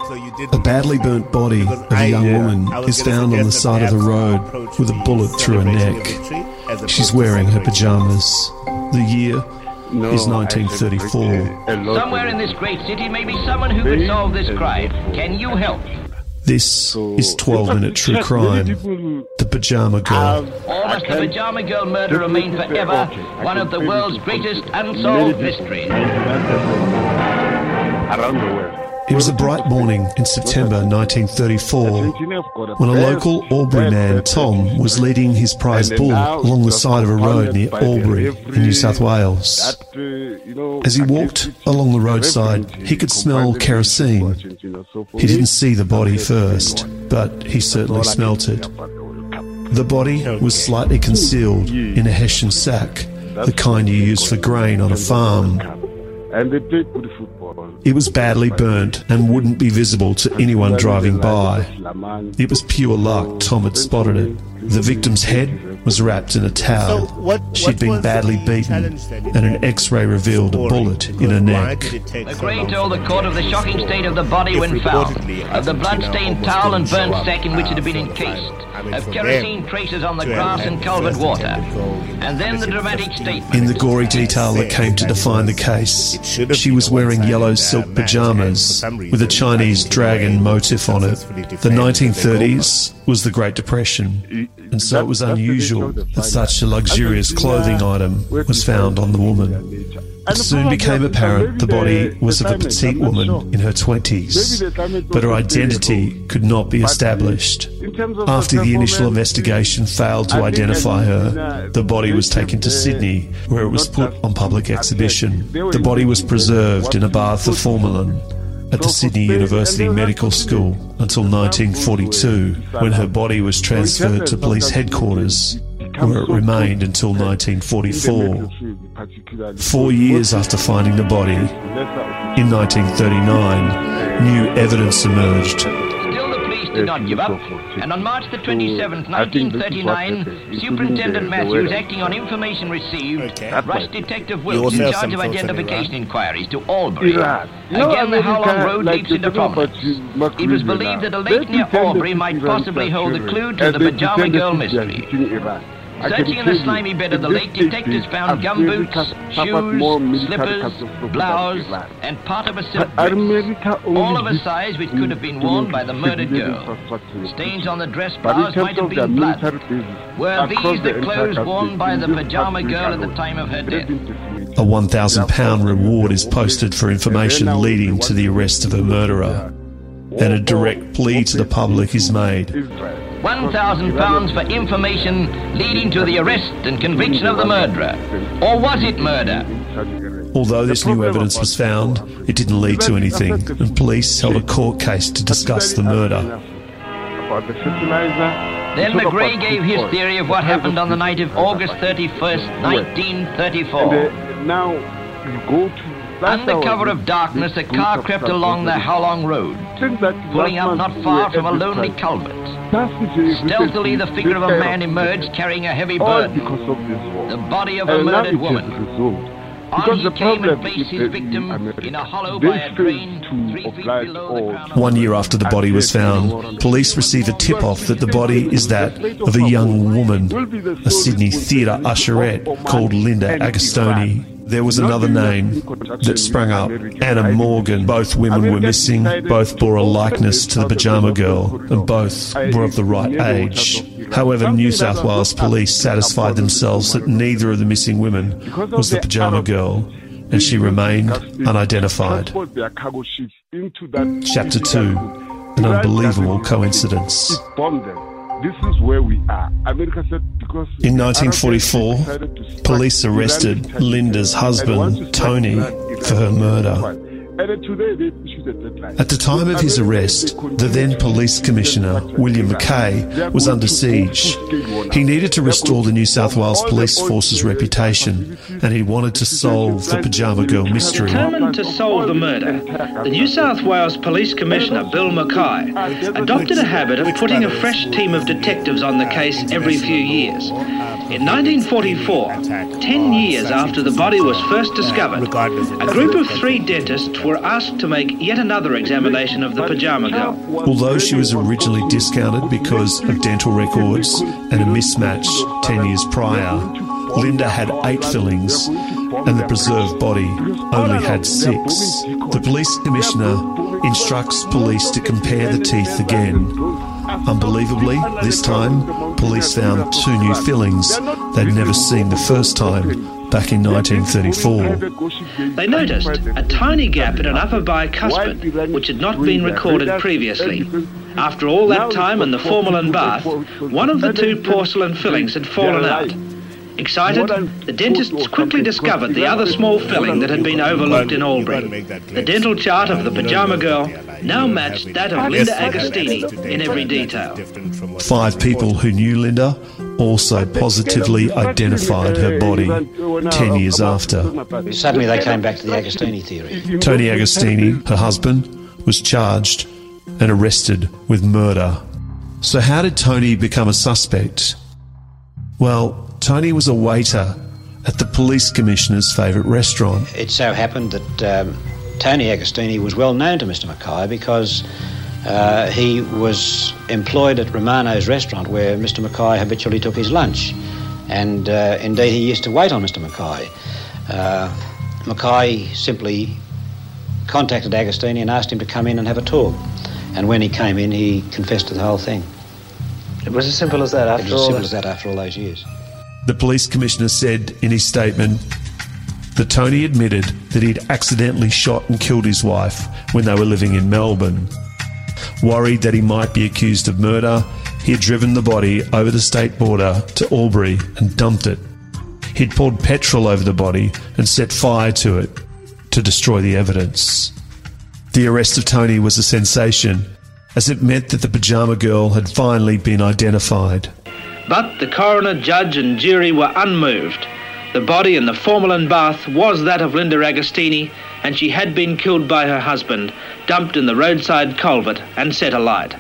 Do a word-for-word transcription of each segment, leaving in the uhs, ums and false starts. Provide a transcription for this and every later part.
A badly burnt body of a young woman is found on the side of the road with a bullet through her neck. She's wearing her pyjamas. The year is nineteen thirty-four. Somewhere in this great city may be someone who could solve this crime. Can you help? This is twelve minute True Crime, The Pyjama Girl. Or must the Pyjama Girl murder remain forever one of the world's greatest unsolved mysteries? Around the world. It was a bright morning in September nineteen thirty-four when a local Albury man, Tom, was leading his prize bull along the side of a road near Albury in New South Wales. As he walked along the roadside, he could smell kerosene. He didn't see the body first, but he certainly smelt it. The body was slightly concealed in a Hessian sack, the kind you use for grain on a farm. It was badly burnt and wouldn't be visible to anyone driving by. It was pure luck Tom had spotted it. The victim's head was wrapped in a towel. So what, what She'd been badly beaten, and an X-ray revealed a bullet in her neck. The Grey told the court of the shocking state of the body when found, of the blood-stained towel and burnt sack in which it had been encased, of kerosene traces on the grass and culvert water, and then the dramatic statement. In the gory detail that came to define the case, she was wearing yellow silk pyjamas with a Chinese dragon motif on it. The nineteen thirties was the Great Depression, and so it was unusual that such a luxurious clothing item was found on the woman. It soon became apparent the body was of a petite woman in her twenties, but her identity could not be established. After the initial investigation failed to identify her, the body was taken to Sydney, where it was put on public exhibition. The body was preserved in a bath of formalin at the Sydney University Medical School until nineteen forty-two, when her body was transferred to police headquarters, where it remained until nineteen forty-four. Four years after finding the body, in nineteen thirty-nine, new evidence emerged. Still the police did not give up, and on March the twenty-seventh, nineteen thirty-nine, Superintendent Matthews, acting on information received, rushed Detective Wilkes in charge of identification inquiries to Albury. Again, the Howlong Road leaps into prominence. It was believed that a lake near Albury might possibly hold the clue to the Pyjama Girl mystery. Searching in the slimy bed of the lake, detectives found gumboots, shoes, slippers, blouse, and part of a silk dress, all of a size which could have been worn by the murdered girl. Stains on the dress blouse might have been blood. Were these the clothes worn by the Pyjama Girl at the time of her death? A one thousand pound reward is posted for information leading to the arrest of her murderer, and a direct plea to the public is made. one thousand pounds for information leading to the arrest and conviction of the murderer. Or was it murder? Although this new evidence was found, it didn't lead to anything, and police held a court case to discuss the murder. Then McGray gave his theory of what happened on the night of August thirty-first, nineteen thirty-four. Now you go to Under cover of darkness, a car crept along the Howlong Road, pulling up not far from a lonely culvert. Stealthily, the figure of a man emerged carrying a heavy burden, the body of a murdered woman. On he came and placed his victim in a hollow by a drain three feet below the ground. One year after the body was found, police received a tip-off that the body is that of a young woman, a Sydney theatre usherette called Linda Agostoni. There was another name that sprang up, Anna Morgan. Both women were missing, both bore a likeness to the Pyjama Girl, and both were of the right age. However, New South Wales police satisfied themselves that neither of the missing women was the Pyjama Girl, and she remained unidentified. Chapter two, An Unbelievable Coincidence. This is where we are. America said because in nineteen forty-four, police arrested Linda's husband, Tony, for her murder. At the time of his arrest, the then Police Commissioner, William Mackay, was under siege. He needed to restore the New South Wales Police Force's reputation, and he wanted to solve the Pyjama Girl mystery. Determined to solve the murder, the New South Wales Police Commissioner, Bill Mackay, adopted a habit of putting a fresh team of detectives on the case every few years. In nineteen forty-four, ten years after the body was first discovered, a group of three dentists were asked to make yet another examination of the pyjama girl. Although she was originally discounted because of dental records and a mismatch ten years prior, Linda had eight fillings and the preserved body only had six. The police commissioner instructs police to compare the teeth again. Unbelievably, this time, police found two new fillings they'd never seen the first time, back in nineteen thirty-four. They noticed a tiny gap in an upper bicuspid, which had not been recorded previously. After all that time in the formalin bath, one of the two porcelain fillings had fallen out. Excited, the dentists quickly discovered the other small filling that had been overlooked in Albury. The dental chart of the pyjama girl now matched that of Linda Agostini in every detail. Five people who knew Linda also positively identified her body ten years after. Suddenly they came back to the Agostini theory. Tony Agostini, her husband, was charged and arrested with murder. So how did Tony become a suspect? Well, Tony was a waiter at the police commissioner's favourite restaurant. It so happened that um, Tony Agostini was well known to Mister Mackay because uh, he was employed at Romano's restaurant where Mister Mackay habitually took his lunch. And uh, indeed he used to wait on Mister Mackay. Uh, Mackay simply contacted Agostini and asked him to come in and have a talk. And when he came in, he confessed to the whole thing. It was as simple as that after all? It was as simple as that after all those years. The police commissioner said in his statement that Tony admitted that he'd accidentally shot and killed his wife when they were living in Melbourne. Worried that he might be accused of murder, he had driven the body over the state border to Albury and dumped it. He'd poured petrol over the body and set fire to it to destroy the evidence. The arrest of Tony was a sensation, as it meant that the pyjama girl had finally been identified. But the coroner, judge and jury were unmoved. The body in the formalin bath was that of Linda Agostini, and she had been killed by her husband, dumped in the roadside culvert and set alight.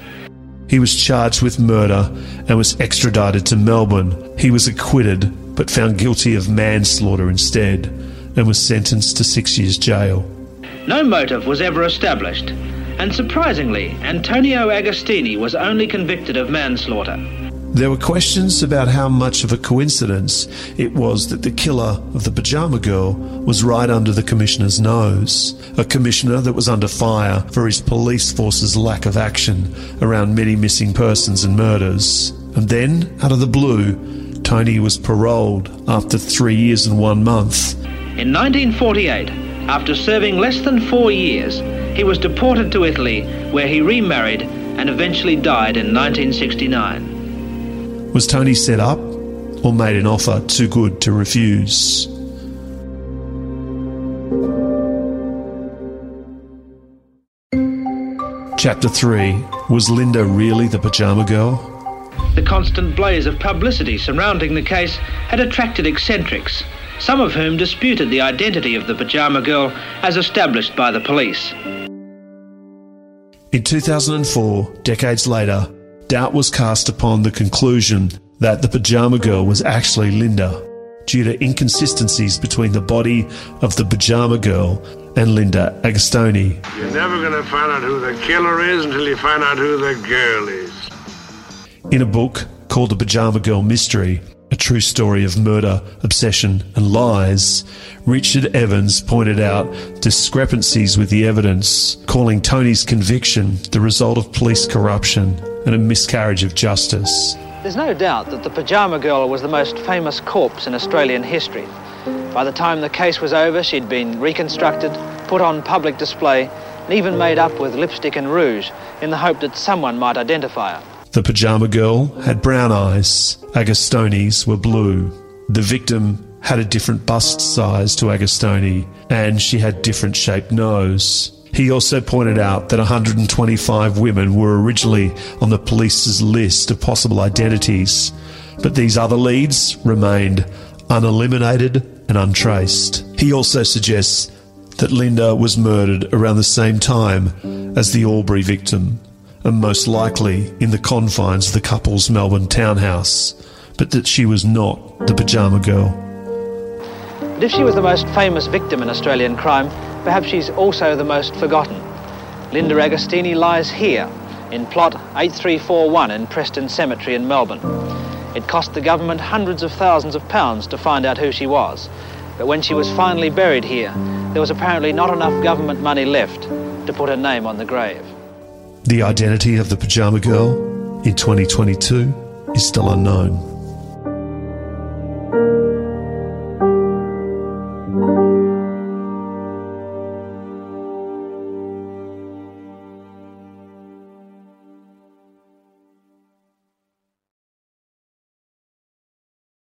He was charged with murder and was extradited to Melbourne. He was acquitted, but found guilty of manslaughter instead, and was sentenced to six years jail. No motive was ever established, and surprisingly, Antonio Agostini was only convicted of manslaughter. There were questions about how much of a coincidence it was that the killer of the pyjama girl was right under the commissioner's nose, a commissioner that was under fire for his police force's lack of action around many missing persons and murders. And then, out of the blue, Tony was paroled after three years and one month. In nineteen forty-eight, after serving less than four years, he was deported to Italy, where he remarried and eventually died in nineteen sixty-nine. Was Tony set up or made an offer too good to refuse? Chapter three. Was Linda really the pyjama girl? The constant blaze of publicity surrounding the case had attracted eccentrics, some of whom disputed the identity of the pyjama girl as established by the police. In two thousand four, decades later, doubt was cast upon the conclusion that the pyjama girl was actually Linda, due to inconsistencies between the body of the pyjama girl and Linda Agostini. You're never going to find out who the killer is until you find out who the girl is. In a book called The Pyjama Girl Mystery, a true story of murder, obsession and lies, Richard Evans pointed out discrepancies with the evidence, calling Tony's conviction the result of police corruption and a miscarriage of justice. There's no doubt that the pyjama girl was the most famous corpse in Australian history. By the time the case was over, she'd been reconstructed, put on public display, and even made up with lipstick and rouge in the hope that someone might identify her. The pyjama girl had brown eyes. Agostini's were blue. The victim had a different bust size to Agostini, and she had different shaped nose. He also pointed out that one hundred twenty-five women were originally on the police's list of possible identities, but these other leads remained uneliminated and untraced. He also suggests that Linda was murdered around the same time as the Albury victim, and most likely in the confines of the couple's Melbourne townhouse, but that she was not the pyjama girl. But if she was the most famous victim in Australian crime, perhaps she's also the most forgotten. Linda Agostini lies here, in plot eight three four one in Preston Cemetery in Melbourne. It cost the government hundreds of thousands of pounds to find out who she was. But when she was finally buried here, there was apparently not enough government money left to put her name on the grave. The identity of the Pyjama Girl in twenty twenty-two is still unknown.